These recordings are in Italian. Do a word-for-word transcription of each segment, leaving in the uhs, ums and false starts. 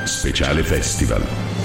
Speciale Festival.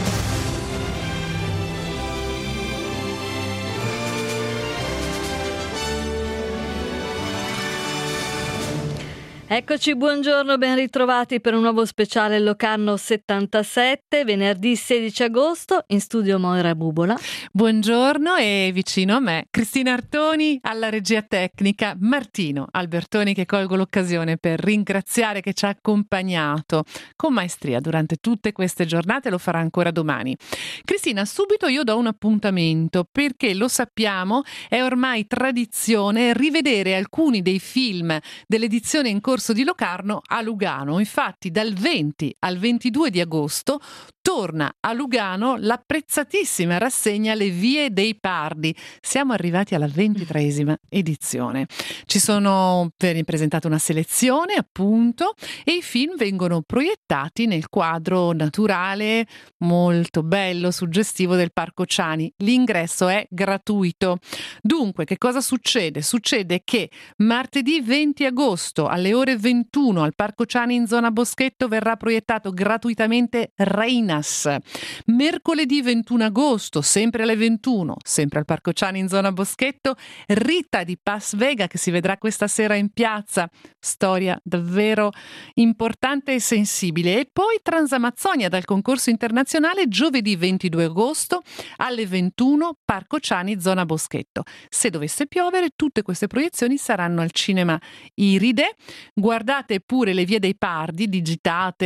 Eccoci, buongiorno, ben ritrovati per un nuovo speciale Locarno settantasette, venerdì sedici agosto, in studio Moira Bubola. Buongiorno, e vicino a me Cristina Artoni alla regia tecnica, Martino Albertoni, che colgo l'occasione per ringraziare, che ci ha accompagnato con maestria durante tutte queste giornate, lo farà ancora domani. Cristina, subito io do un appuntamento, perché lo sappiamo, è ormai tradizione rivedere alcuni dei film dell'edizione in corso di Locarno a Lugano. Infatti dal venti al ventidue di agosto torna a Lugano l'apprezzatissima rassegna Le Vie dei Pardi. Siamo arrivati alla ventitreesima edizione. Ci sono viene presentata una selezione, appunto, e i film vengono proiettati nel quadro naturale molto bello, suggestivo del Parco Ciani. L'ingresso è gratuito. Dunque, che cosa succede? Succede che martedì venti agosto alle ore ventuno al Parco Ciani in zona Boschetto verrà proiettato gratuitamente Reinas. Mercoledì ventuno agosto, sempre alle ventuno, sempre al Parco Ciani in zona Boschetto, Rita di Paz Vega, che si vedrà questa sera in piazza. Storia davvero importante e sensibile. E poi Transamazzonia dal concorso internazionale, giovedì ventidue agosto alle ventuno, Parco Ciani zona Boschetto. Se dovesse piovere, tutte queste proiezioni saranno al cinema Iride. Guardate pure Le Vie dei Pardi, digitate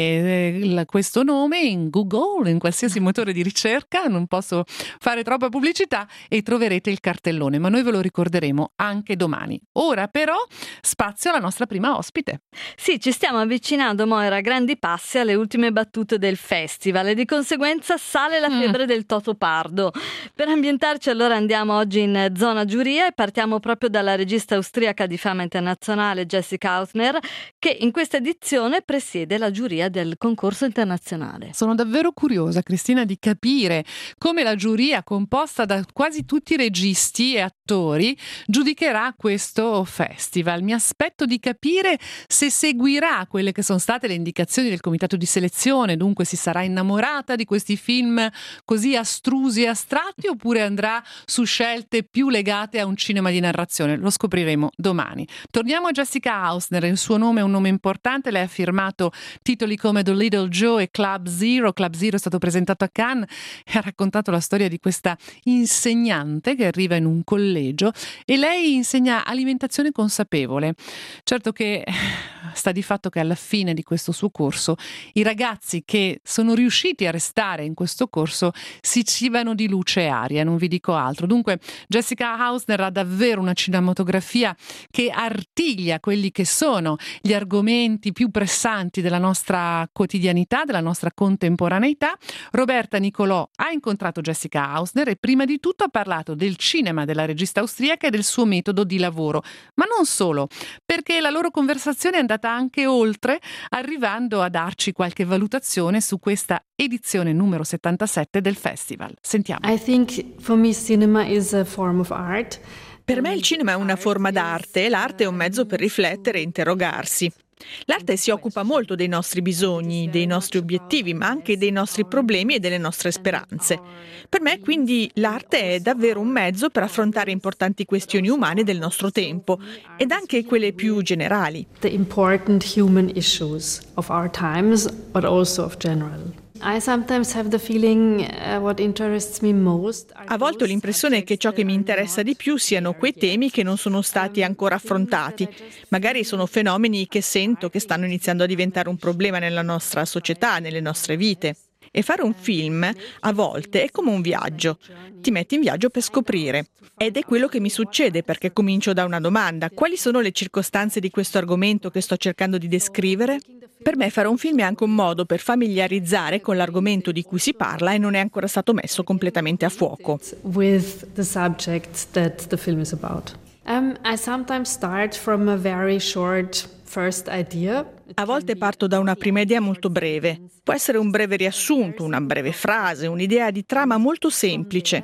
eh, questo nome in Google, in qualsiasi motore di ricerca, non posso fare troppa pubblicità, e troverete il cartellone, ma noi ve lo ricorderemo anche domani. Ora però spazio alla nostra prima ospite. Sì, ci stiamo avvicinando, Moira, a grandi passi alle ultime battute del festival, e di conseguenza sale la febbre mm. del Totopardo. Per ambientarci allora andiamo oggi in zona giuria e partiamo proprio dalla regista austriaca di fama internazionale Jessica Hausner, che in questa edizione presiede la giuria del concorso internazionale. Sono davvero curiosa, Cristina, di capire come la giuria, composta da quasi tutti i registi e attori, giudicherà questo festival. Mi aspetto di capire se seguirà quelle che sono state le indicazioni del comitato di selezione, dunque si sarà innamorata di questi film così astrusi e astratti, oppure andrà su scelte più legate a un cinema di narrazione. Lo scopriremo domani. Torniamo a Jessica Hausner. Il suo nome è un nome importante, lei ha firmato titoli come The Little Joe e Club Zero. Club Zero è stato presentato a Cannes e ha raccontato la storia di questa insegnante che arriva in un collegio e lei insegna alimentazione consapevole. Certo che sta di fatto che alla fine di questo suo corso i ragazzi che sono riusciti a restare in questo corso si cibano di luce e aria, non vi dico altro. Dunque Jessica Hausner ha davvero una cinematografia che artiglia quelli che sono gli argomenti più pressanti della nostra quotidianità, della nostra contemporaneità. Roberta Nicolò ha incontrato Jessica Hausner e prima di tutto ha parlato del cinema della regista austriaca e del suo metodo di lavoro, ma non solo, perché la loro conversazione è andata anche oltre, arrivando a darci qualche valutazione su questa edizione numero settantasette del festival. Sentiamo. I think for me cinema is a form of art. Per me il cinema è una forma d'arte e l'arte è un mezzo per riflettere e interrogarsi. L'arte si occupa molto dei nostri bisogni, dei nostri obiettivi, ma anche dei nostri problemi e delle nostre speranze. Per me, quindi, l'arte è davvero un mezzo per affrontare importanti questioni umane del nostro tempo ed anche quelle più generali. The important human issues of our times, but also of general. I sometimes have the feeling uh, what interests me most. A volte ho l'impressione che ciò che mi interessa di più siano quei temi che non sono stati ancora affrontati. Magari sono fenomeni che sento che stanno iniziando a diventare un problema nella nostra società, nelle nostre vite. E fare un film a volte è come un viaggio. Ti metti in viaggio per scoprire. Ed è quello che mi succede, perché comincio da una domanda: quali sono le circostanze di questo argomento che sto cercando di descrivere? Per me fare un film è anche un modo per familiarizzare con l'argomento di cui si parla e non è ancora stato messo completamente a fuoco. With the subject that the film is about. Um, I sometimes start from a very short first idea. A volte parto da una prima idea molto breve. Può essere un breve riassunto, una breve frase, un'idea di trama molto semplice.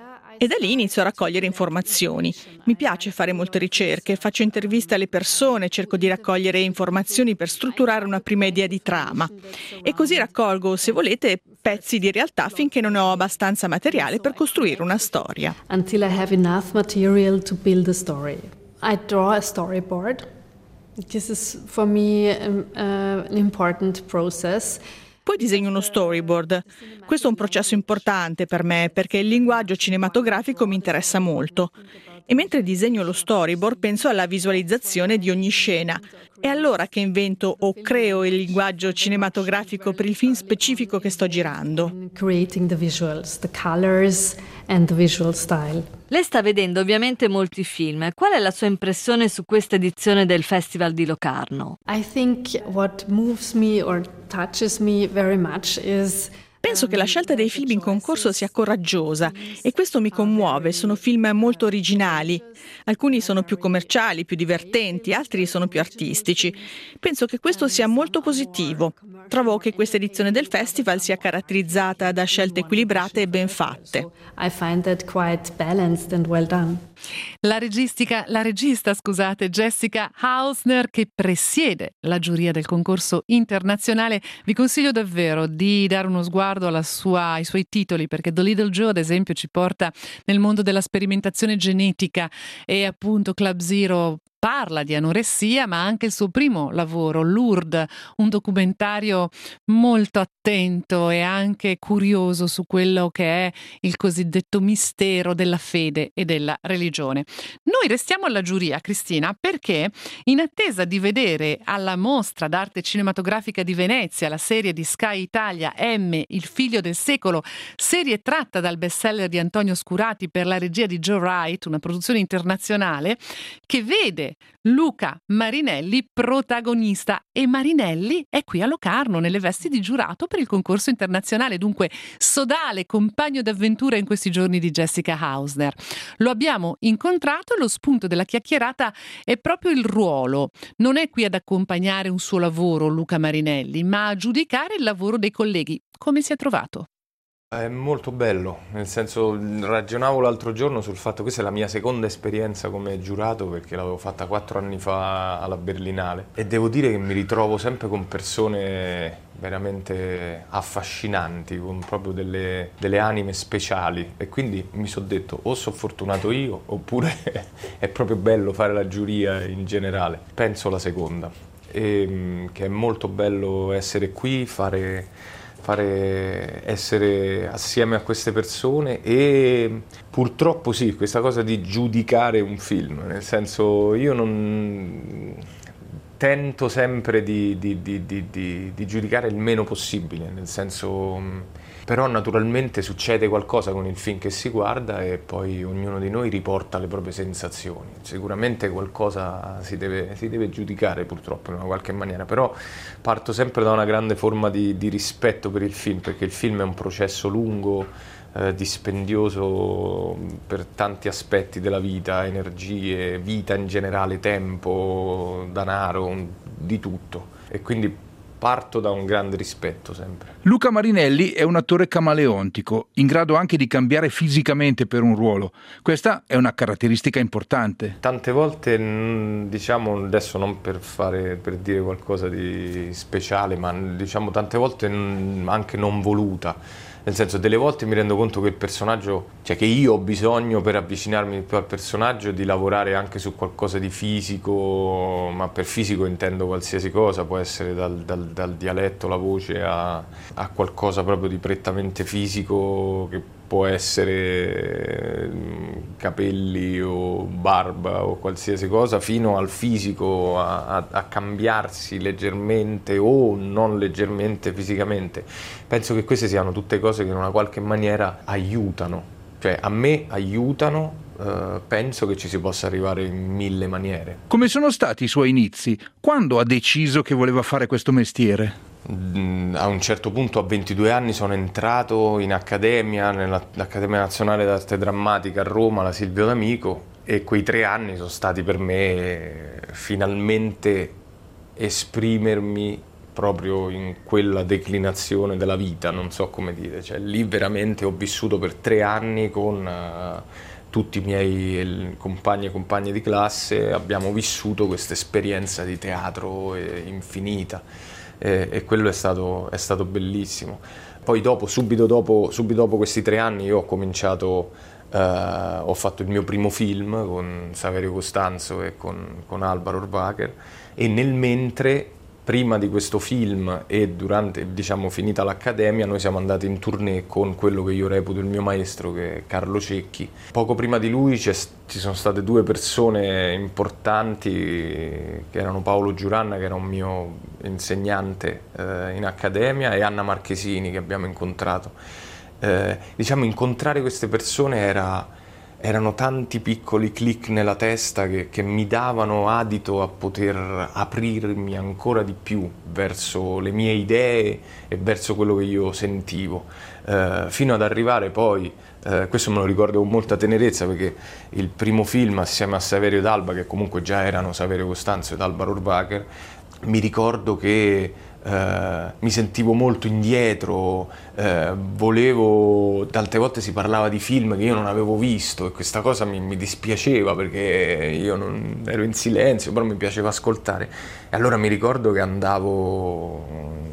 E da lì inizio a raccogliere informazioni. Mi piace fare molte ricerche, faccio interviste alle persone, cerco di raccogliere informazioni per strutturare una prima idea di trama. E così raccolgo, se volete, pezzi di realtà finché non ho abbastanza materiale per costruire una storia. Until I have enough material to build a story. I draw a storyboard. This is for me um, uh, an important process. Poi disegno uno storyboard. Questo è un processo importante per me perché il linguaggio cinematografico mi interessa molto. E mentre disegno lo storyboard penso alla visualizzazione di ogni scena. È allora che invento o creo il linguaggio cinematografico per il film specifico che sto girando. Creating the visuals, the colors and the visual style. Lei sta vedendo ovviamente molti film. Qual è la sua impressione su questa edizione del Festival di Locarno? I think what moves me or touches me very much is Penso che la scelta dei film in concorso sia coraggiosa e questo mi commuove. Sono film molto originali. Alcuni sono più commerciali, più divertenti, altri sono più artistici. Penso che questo sia molto positivo. Trovo che questa edizione del festival sia caratterizzata da scelte equilibrate e ben fatte. I find that quite balanced and well done. La registica, la regista, scusate, Jessica Hausner, che presiede la giuria del concorso internazionale. Vi consiglio davvero di dare uno sguardo alla sua, ai suoi titoli, perché The Little Joe, ad esempio, ci porta nel mondo della sperimentazione genetica e appunto Club Zero parla di anoressia, ma anche il suo primo lavoro, Lourdes, un documentario molto attento e anche curioso su quello che è il cosiddetto mistero della fede e della religione. Noi restiamo alla giuria, Cristina, perché in attesa di vedere alla Mostra d'Arte Cinematografica di Venezia la serie di Sky Italia M, Il figlio del secolo, serie tratta dal bestseller di Antonio Scurati per la regia di Joe Wright, una produzione internazionale che vede Luca Marinelli protagonista, e Marinelli è qui a Locarno nelle vesti di giurato per il concorso internazionale, dunque sodale compagno d'avventura in questi giorni di Jessica Hausner. Lo abbiamo incontrato e lo spunto della chiacchierata è proprio il ruolo. Non è qui ad accompagnare un suo lavoro Luca Marinelli, ma a giudicare il lavoro dei colleghi. Come si è trovato? È molto bello, nel senso, ragionavo l'altro giorno sul fatto che questa è la mia seconda esperienza come giurato, perché l'avevo fatta quattro anni fa alla Berlinale, e devo dire che mi ritrovo sempre con persone veramente affascinanti, con proprio delle, delle anime speciali, e quindi mi sono detto o sono fortunato io oppure è proprio bello fare la giuria in generale. Penso la seconda, e che è molto bello essere qui, fare... fare essere assieme a queste persone e purtroppo sì, questa cosa di giudicare un film, nel senso, io non tento sempre di, di, di, di, di, di giudicare il meno possibile, nel senso, però naturalmente succede qualcosa con il film che si guarda e poi ognuno di noi riporta le proprie sensazioni. Sicuramente qualcosa si deve, si deve giudicare purtroppo in una qualche maniera, però parto sempre da una grande forma di, di rispetto per il film, perché il film è un processo lungo, eh, dispendioso per tanti aspetti della vita, energie, vita in generale, tempo, denaro, di tutto, e quindi parto da un grande rispetto sempre. Luca Marinelli è un attore camaleontico, in grado anche di cambiare fisicamente per un ruolo. Questa è una caratteristica importante. Tante volte, diciamo, adesso non per fare, per dire qualcosa di speciale, ma diciamo tante volte anche non voluta. Nel senso, delle volte mi rendo conto che il personaggio, cioè che io ho bisogno per avvicinarmi più al personaggio di lavorare anche su qualcosa di fisico, ma per fisico intendo qualsiasi cosa, può essere dal, dal, dal dialetto, la voce, a, a qualcosa proprio di prettamente fisico, che può essere capelli o barba o qualsiasi cosa, fino al fisico, a, a, a cambiarsi leggermente o non leggermente fisicamente. Penso che queste siano tutte cose che in una qualche maniera aiutano, cioè a me aiutano. Uh, penso che ci si possa arrivare in mille maniere. Come sono stati i suoi inizi? Quando ha deciso che voleva fare questo mestiere? A un certo punto, a ventidue anni, sono entrato in accademia, nell'Accademia Nazionale d'Arte Drammatica a Roma, la Silvio D'Amico, e quei tre anni sono stati per me finalmente esprimermi proprio in quella declinazione della vita, non so come dire, cioè lì veramente ho vissuto per tre anni con uh, tutti i miei compagni e compagne di classe, abbiamo vissuto questa esperienza di teatro eh, infinita eh, e quello è stato, è stato bellissimo. Poi dopo, subito dopo, subito dopo questi tre anni io ho cominciato, uh, ho fatto il mio primo film con Saverio Costanzo e con, con Alvaro Urbacher, e nel mentre, prima di questo film e durante, diciamo, finita l'accademia, noi siamo andati in tournée con quello che io reputo il mio maestro, che è Carlo Cecchi. Poco prima di lui ci sono state due persone importanti, che erano Paolo Giuranna, che era un mio insegnante eh, in accademia, e Anna Marchesini, che abbiamo incontrato. Eh, diciamo, incontrare queste persone era... erano tanti piccoli click nella testa che, che mi davano adito a poter aprirmi ancora di più verso le mie idee e verso quello che io sentivo, eh, fino ad arrivare poi, eh, questo me lo ricordo con molta tenerezza, perché il primo film assieme a Saverio ed Alba, che comunque già erano Saverio Costanzo ed Alvaro Urbacher, mi ricordo che Uh, mi sentivo molto indietro, uh, volevo, tante volte si parlava di film che io non avevo visto, e questa cosa mi, mi dispiaceva, perché io non, ero in silenzio, però mi piaceva ascoltare. E allora mi ricordo che andavo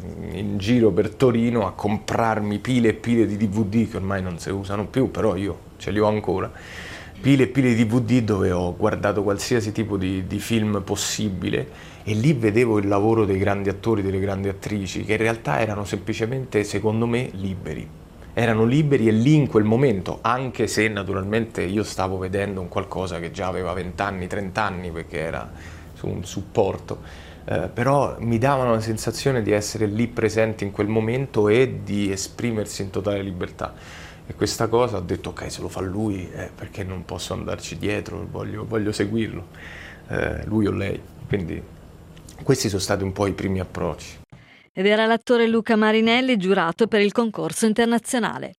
in giro per Torino a comprarmi pile e pile di D V D, che ormai non si usano più, però io ce li ho ancora, pile e pile di D V D dove ho guardato qualsiasi tipo di, di film possibile, e lì vedevo il lavoro dei grandi attori, delle grandi attrici, che in realtà erano semplicemente, secondo me, liberi. Erano liberi, e lì in quel momento, anche se naturalmente io stavo vedendo un qualcosa che già aveva vent'anni, trent'anni, perché era su un supporto, eh, però mi davano la sensazione di essere lì presenti in quel momento e di esprimersi in totale libertà. E questa cosa ho detto, ok, se lo fa lui, eh, perché non posso andarci dietro, voglio, voglio seguirlo, eh, lui o lei. Quindi questi sono stati un po' i primi approcci. Ed era l'attore Luca Marinelli, giurato per il concorso internazionale.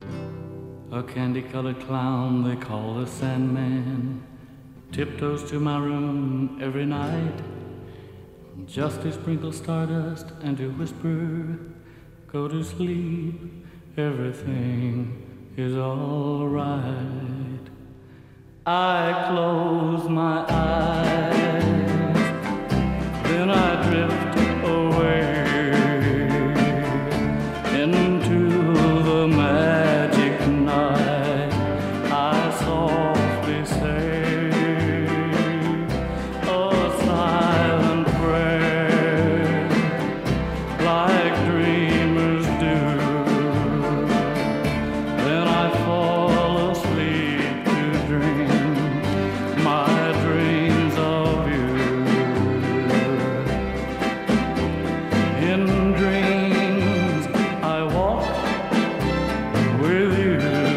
A candy-colored clown they call the Sandman tiptoes to my room every night just to sprinkle stardust and to whisper, go to sleep, everything is all right. I close my eyes, then I drift away into the magic night. I softly say a silent prayer like dreamers do. Then I fall asleep to dream my dreams of you. In dreams I walk with you.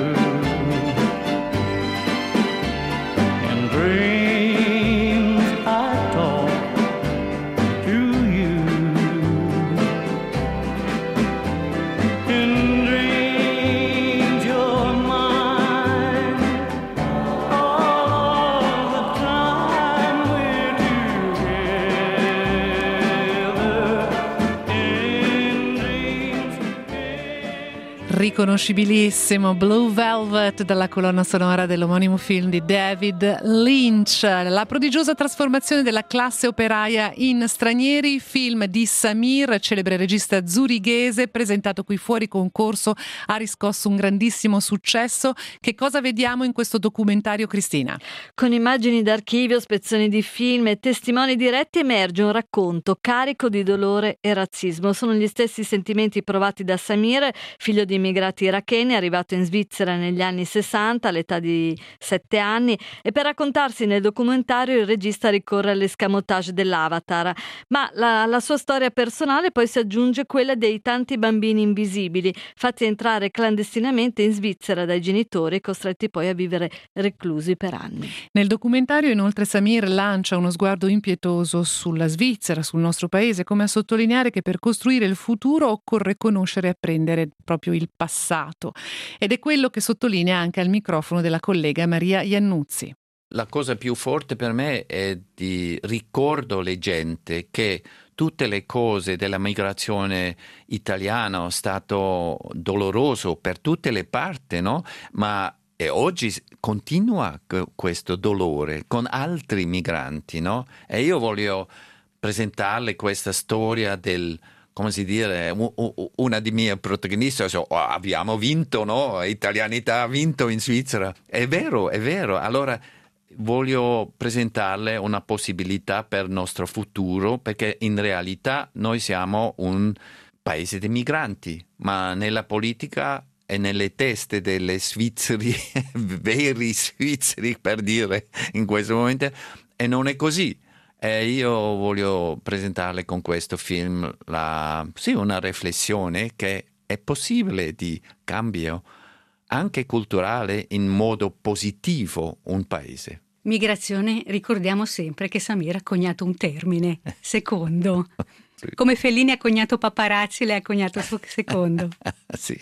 In dreams I talk to you. In dreams you're mine all the time we're together. In dreams. Riconoscibilissimo Blue Velvet dalla colonna sonora dell'omonimo film di David Lynch. La prodigiosa trasformazione della classe operaia in stranieri, film di Samir, celebre regista zurighese, presentato qui fuori concorso, ha riscosso un grandissimo successo. Che cosa vediamo in questo documentario, Cristina? Con immagini d'archivio, spezzoni di film e testimoni diretti emerge un racconto carico di dolore e razzismo. Sono gli stessi sentimenti provati da Samir, figlio di immigrati iracheni, arrivato in Svizzera negli anni sessanta all'età di sette anni, e per raccontarsi nel documentario il regista ricorre all'escamotage dell'Avatar, ma la, la sua storia personale poi si aggiunge quella dei tanti bambini invisibili fatti entrare clandestinamente in Svizzera dai genitori e costretti poi a vivere reclusi per anni. Nel documentario inoltre Samir lancia uno sguardo impietoso sulla Svizzera, sul nostro paese, come a sottolineare che per costruire il futuro occorre conoscere e apprendere proprio il passato. Ed è quello che sottolinea anche al microfono della collega Maria Iannuzzi. La cosa più forte per me è di ricordo alle gente che tutte le cose della migrazione italiana sono stato doloroso per tutte le parti, no? Ma e oggi continua questo dolore con altri migranti, no? E io voglio presentarle questa storia del, come si dice, una dei miei protagonisti, cioè, oh, abbiamo vinto, no? Italianità ha vinto in Svizzera. È vero, è vero. Allora voglio presentarle una possibilità per il nostro futuro, perché in realtà noi siamo un paese di migranti, ma nella politica e nelle teste delle svizzeri, veri svizzeri per dire in questo momento, e non è così. E io voglio presentarle con questo film la, sì, una riflessione che è possibile di cambio anche culturale in modo positivo un paese. Migrazione, ricordiamo sempre che Samir ha coniato un termine, secondo. Sì. Come Fellini ha coniato paparazzi, lei ha coniato il suo secondo. Sì,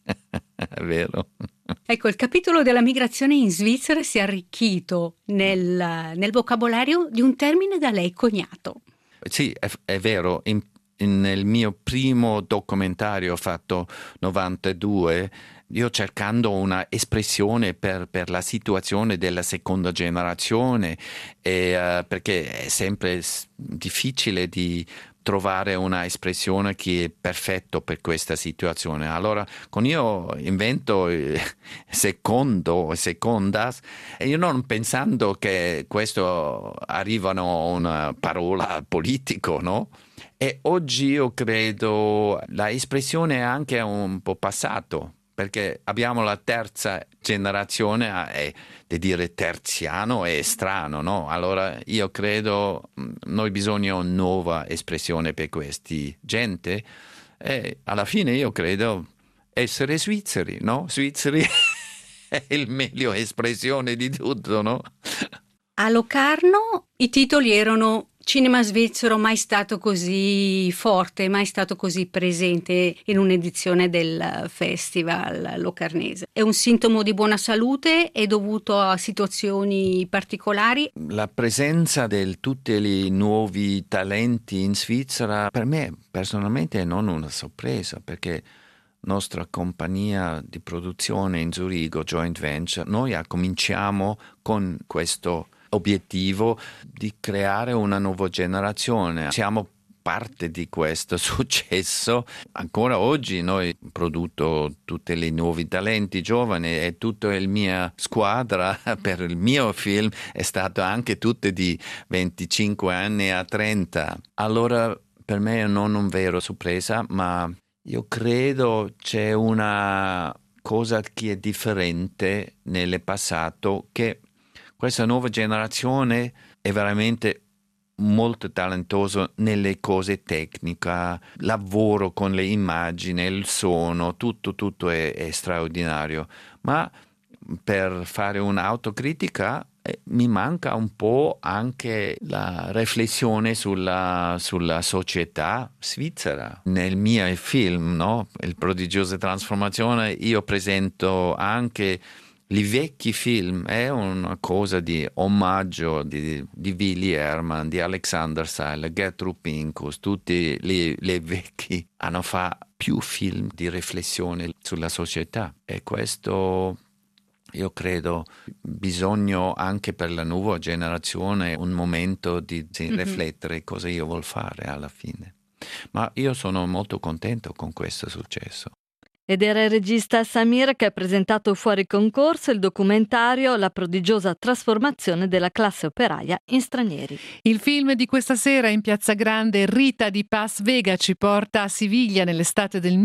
è vero. Ecco, il capitolo della migrazione in Svizzera si è arricchito nel, nel vocabolario di un termine da lei coniato. Sì, è, è vero. In, in, nel mio primo documentario fatto novantadue, io cercando una espressione per, per la situazione della seconda generazione, e, uh, perché è sempre difficile di trovare una espressione che è perfetta per questa situazione. Allora, con io invento secondo, secondas, e io non pensando che questo arrivano a una parola politico, no? E oggi io credo la espressione è anche un po' passato, perché abbiamo la terza generazione e di dire terziano è strano, no? Allora io credo noi bisogna una nuova espressione per questi gente e alla fine io credo essere svizzeri, no? Svizzeri è il meglio espressione di tutto, no? A Locarno i titoli erano Cinema svizzero mai stato così forte, mai stato così presente in un'edizione del festival locarnese. È un sintomo di buona salute? È dovuto a situazioni particolari? La presenza di tutti i nuovi talenti in Svizzera per me personalmente è non una sorpresa, perché nostra compagnia di produzione in Zurigo, Joint Venture, noi cominciamo con questo obiettivo di creare una nuova generazione. Siamo parte di questo successo. Ancora oggi noi produco tutti i nuovi talenti giovani e tutta la mia squadra per il mio film è stata anche tutte di venticinque anni a trenta. Allora per me è non una vera sorpresa, ma io credo c'è una cosa che è differente nel passato, che questa nuova generazione è veramente molto talentosa nelle cose tecniche, lavoro con le immagini, il suono, tutto, tutto è, è straordinario. Ma per fare un'autocritica eh, mi manca un po' anche la riflessione sulla, sulla società svizzera. Nel mio film, no? Il prodigiosa trasformazione, io presento anche i vecchi film, è una cosa di omaggio di, di Willy Hermann, di Alexander Seiler, Gertrude Pincus, tutti i vecchi hanno fatto più film di riflessione sulla società, e questo io credo bisogna anche per la nuova generazione un momento di, di mm-hmm. riflettere cosa io voglio fare alla fine. Ma io sono molto contento con questo successo. Ed era il regista Samir che ha presentato fuori concorso il documentario La prodigiosa trasformazione della classe operaia in Stranieri. Il film di questa sera in Piazza Grande, Rita di Paz Vega, ci porta a Siviglia nell'estate del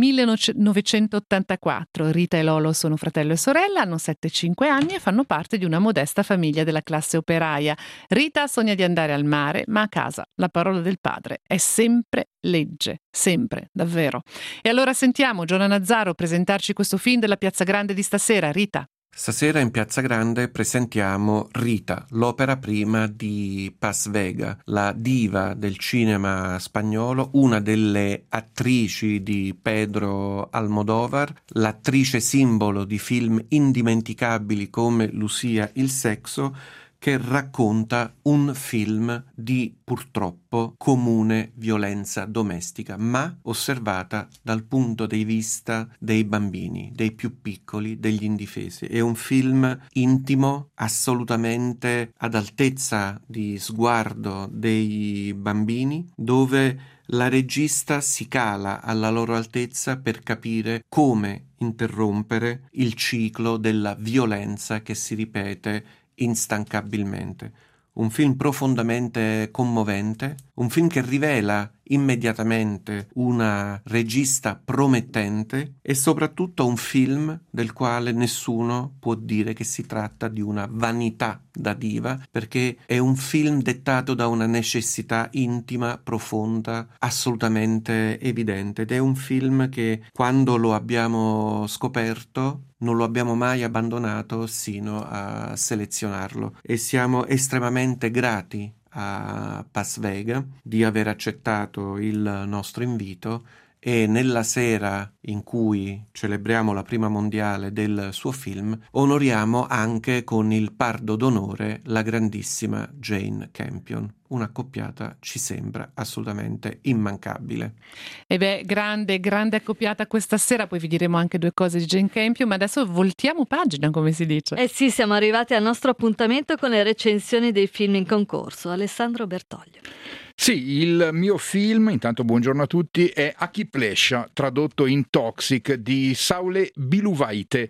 millenovecentottantaquattro. Rita e Lolo sono fratello e sorella, hanno sette e cinque anni e fanno parte di una modesta famiglia della classe operaia. Rita sogna di andare al mare, ma a casa la parola del padre è sempre legge, sempre, davvero. E allora sentiamo Giovanna Nazzaro presentarci questo film della Piazza Grande di stasera. Rita. Stasera in Piazza Grande presentiamo Rita, l'opera prima di Paz Vega, la diva del cinema spagnolo, una delle attrici di Pedro Almodóvar, l'attrice simbolo di film indimenticabili come Lucia il sexo, che racconta un film di purtroppo comune violenza domestica, ma osservata dal punto di vista dei bambini, dei più piccoli, degli indifesi. È un film intimo, assolutamente ad altezza di sguardo dei bambini, dove la regista si cala alla loro altezza per capire come interrompere il ciclo della violenza che si ripete instancabilmente. Un film profondamente commovente, un film che rivela immediatamente una regista promettente e soprattutto un film del quale nessuno può dire che si tratta di una vanità da diva, perché è un film dettato da una necessità intima, profonda, assolutamente evidente, ed è un film che quando lo abbiamo scoperto non lo abbiamo mai abbandonato sino a selezionarlo, e siamo estremamente grati a Pasvega di aver accettato il nostro invito, e nella sera in cui celebriamo la prima mondiale del suo film onoriamo anche con il Pardo d'onore la grandissima Jane Campion. Un'accoppiata ci sembra assolutamente immancabile. E beh, grande, grande accoppiata questa sera, poi vi diremo anche due cose di Jane Campion, ma adesso voltiamo pagina, come si dice. Eh sì, siamo arrivati al nostro appuntamento con le recensioni dei film in concorso. Alessandro Bertoglio. Sì, il mio film, intanto buongiorno a tutti, è Akiplesha, tradotto in Toxic, di Saule Biluvaite,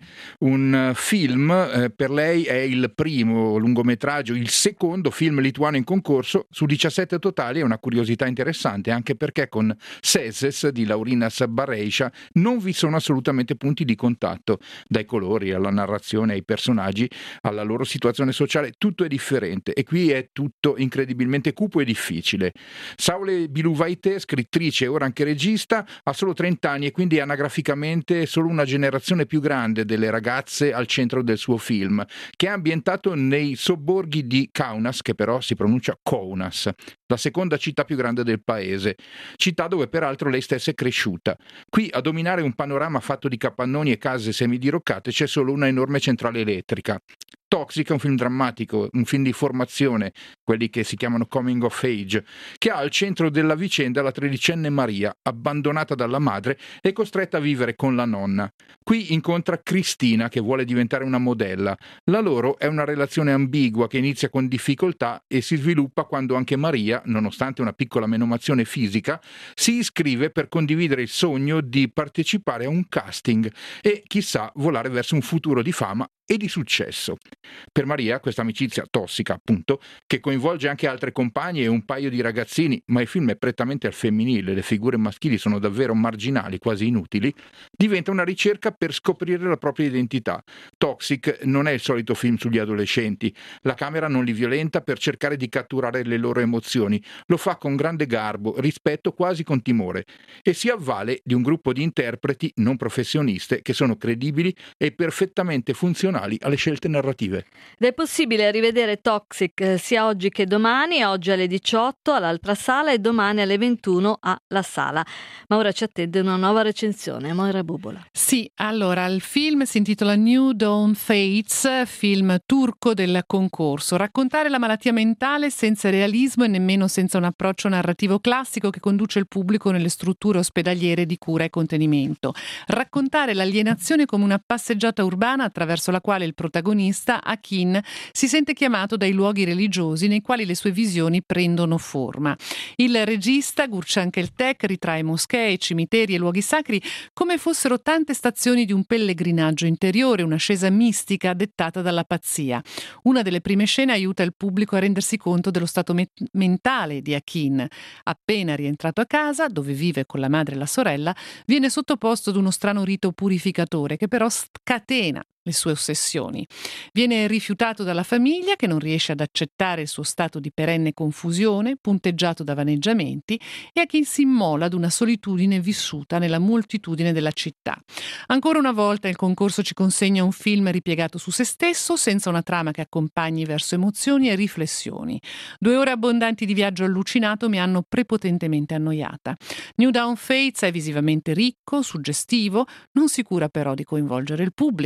un film, eh, per lei è il primo lungometraggio, il secondo film lituano in concorso, su diciassette totali. È una curiosità interessante, anche perché con Seses di Laurinas Bareisha non vi sono assolutamente punti di contatto, dai colori alla narrazione, ai personaggi, alla loro situazione sociale, tutto è differente, e qui è tutto incredibilmente cupo e difficile. Saule Biluvaite, scrittrice e ora anche regista, ha solo trenta anni e quindi anagraficamente solo una generazione più grande delle ragazze al centro del suo film, che è ambientato nei sobborghi di Kaunas, che però si pronuncia Kaunas, la seconda città più grande del paese, città dove peraltro lei stessa è cresciuta. Qui a dominare un panorama fatto di capannoni e case semidiroccate c'è solo una enorme centrale elettrica. Toxic è un film drammatico, un film di formazione, quelli che si chiamano coming of age, che ha al centro della vicenda la tredicenne Maria, abbandonata dalla madre e costretta a vivere con la nonna. Qui incontra Cristina, che vuole diventare una modella. La loro è una relazione ambigua che inizia con difficoltà e si sviluppa quando anche Maria, nonostante una piccola menomazione fisica, si iscrive per condividere il sogno di partecipare a un casting e, chissà, volare verso un futuro di fama e di successo. Per Maria questa amicizia tossica, appunto, che coinvolge anche altre compagne e un paio di ragazzini, ma il film è prettamente al femminile, le figure maschili sono davvero marginali, quasi inutili, diventa una ricerca per scoprire la propria identità. Toxic non è il solito film sugli adolescenti, la camera non li violenta per cercare di catturare le loro emozioni, lo fa con grande garbo, rispetto, quasi con timore, e si avvale di un gruppo di interpreti non professioniste che sono credibili e perfettamente funzionali alle scelte narrative. Ed è possibile rivedere Toxic sia oggi che domani, oggi alle diciotto all'altra sala e domani alle ventuno alla sala. Ma ora ci attende una nuova recensione. Moira Bubola. Sì, allora il film si intitola New Dawn Fates, film turco del concorso. Raccontare la malattia mentale senza realismo e nemmeno senza un approccio narrativo classico che conduce il pubblico nelle strutture ospedaliere di cura e contenimento. Raccontare l'alienazione come una passeggiata urbana attraverso la quale il protagonista, Akin, si sente chiamato dai luoghi religiosi nei quali le sue visioni prendono forma. Il regista, Gurcan Keltek, ritrae moschee, cimiteri e luoghi sacri come fossero tante stazioni di un pellegrinaggio interiore, un'ascesa mistica dettata dalla pazzia. Una delle prime scene aiuta il pubblico a rendersi conto dello stato me- mentale di Akin. Appena rientrato a casa, dove vive con la madre e la sorella, viene sottoposto ad uno strano rito purificatore che però scatena le sue ossessioni. Viene rifiutato dalla famiglia, che non riesce ad accettare il suo stato di perenne confusione, punteggiato da vaneggiamenti, e a chi si immola ad una solitudine vissuta nella moltitudine della città. Ancora una volta il concorso ci consegna un film ripiegato su se stesso, senza una trama che accompagni verso emozioni e riflessioni. Due ore abbondanti di viaggio allucinato mi hanno prepotentemente annoiata. New Dawn Fates è visivamente ricco, suggestivo, non si cura però di coinvolgere il pubblico.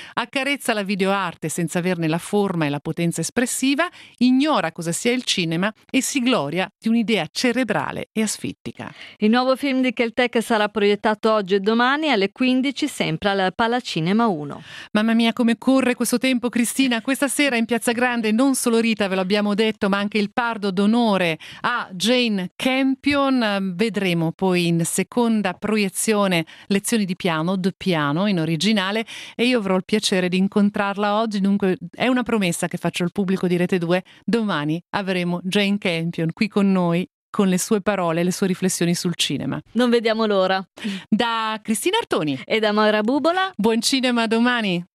accarezza la videoarte senza averne la forma e la potenza espressiva, ignora cosa sia il cinema e si gloria di un'idea cerebrale e asfittica. Il nuovo film di Keltec sarà proiettato oggi e domani alle quindici, sempre al Palacinema uno. Mamma mia, come corre questo tempo, Cristina. Questa sera in Piazza Grande non solo Rita, ve lo abbiamo detto, ma anche il Pardo d'onore a Jane Campion. Vedremo poi in seconda proiezione lezioni di piano, The Piano in originale, e io avrò il piacere di incontrarla oggi. Dunque è una promessa che faccio al pubblico di Rete due: domani avremo Jane Campion qui con noi, con le sue parole, le sue riflessioni sul cinema. Non vediamo l'ora. Da Cristina Artoni e da Moira Bubola, buon cinema domani.